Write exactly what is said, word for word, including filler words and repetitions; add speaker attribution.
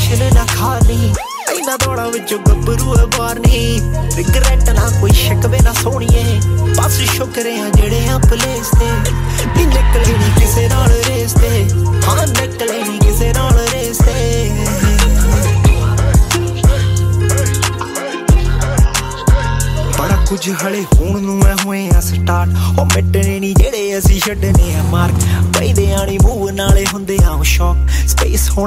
Speaker 1: tension ਨਾ ਖਾਲੀ ਇੰਨਾ ਦੌੜਾਂ ਵਿੱਚੋਂ ਗੱਭਰੂ ਹੈ ਬਾਹਰ ਨਹੀਂ ਰਿਗਰੈਟ ਨਾ ਕੋਈ ਸ਼ਿਕਵੇ ਨਾ ਸੋਹਣੀਏ ਬਸ ਸ਼ੁਕਰ ਆ ਜਿਹੜੇ ਆ ਪਲੇਸ ਤੇ ਨੀ ਨਿਕਲੇ ਨੀ ਕਿਸੇ ਨਾਲ ਰੇਸ ਤੇ ਹਾਂ ਨਿਕਲੇ ਨੀ ਕਿਸੇ ਨਾਲ ਰੇਸ ਤੇ ਬੜਾ ਕੁਝ ਹਲੇ ਹੋਣ ਨੂੰ ਐ ਹੋਏ ਆ ਸਟਾਰਟ ਉਹ ਮਿਟਣੇ ਨੀ ਜਿਹੜੇ ਅਸੀਂ ਛੱਡਨੇ ਆ ਮਾਰਕ ਪੈਂਦੇ ਆਣੀ ਮੂਵ ਨਾਲੇ ਹੁੰਦੇ ਆ ਸ਼ੌਕ ਸਪੇਸ